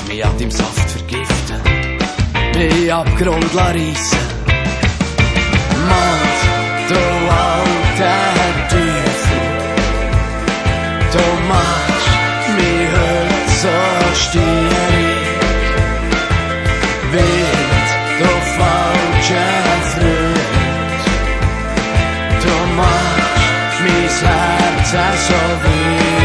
mich an deinem Saft vergiften, mich Abgrund reissen. Mann, du alter Teufel, du machst mich heute so stierig. Wind, du falscher Freund, du machst mein Herz so weh.